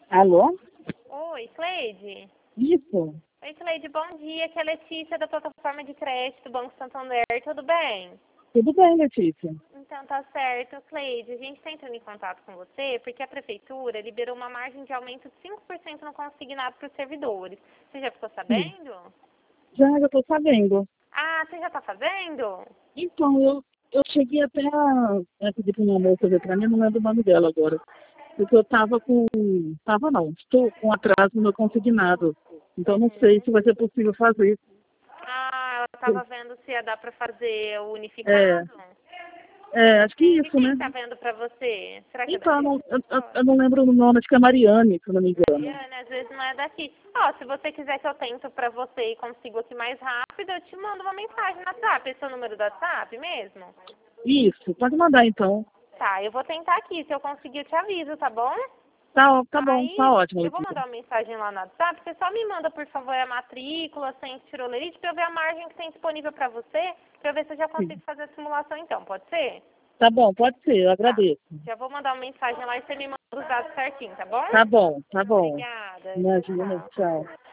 Alô? Oi, Cleide. Isso. Oi, Cleide, bom dia. Aqui é a Letícia da plataforma de crédito do Banco Santander. Tudo bem? Tudo bem, Letícia? Então tá certo. Cleide, a gente está entrando em contato com você porque a Prefeitura liberou uma margem de aumento de 5% no consignado para os servidores. Você já ficou Sim. sabendo? Já estou sabendo. Ah, você já está fazendo? Então, eu cheguei até a pedir para uma moça ver para mim, não lembro o nome dela agora. Porque eu estava com... Estava não, estou com atraso no meu consignado. Então, não sei se vai ser possível fazer. Ah, ela estava vendo se ia dar para fazer o É, unificado? acho que Entendi. isso, Quem né? está vendo para você? Será que é Então, daqui? eu não lembro o nome, acho que é Mariane, se eu não me engano. Mariana, às vezes não é daqui. Ó, se você quiser que eu tento pra você e consigo aqui mais rápido, eu te mando uma mensagem no WhatsApp. Esse é o número do WhatsApp mesmo? Isso, pode mandar então. Tá, eu vou tentar aqui. Se eu conseguir, eu te aviso, tá bom? Tá bom, tá Aí, ótimo, eu vou Letícia. mandar uma mensagem lá no WhatsApp. Você só me manda, por favor, a matrícula, sem tirolerite, pra eu ver a margem que tem disponível pra você, pra eu ver se eu já consigo Sim. fazer a simulação então. Pode ser? Tá bom, pode ser, eu Tá. agradeço. Já vou mandar uma mensagem lá e você me manda os dados certinho, tá bom? Tá bom, tá bom. Obrigada. Tchau, Imagina, tchau. tchau.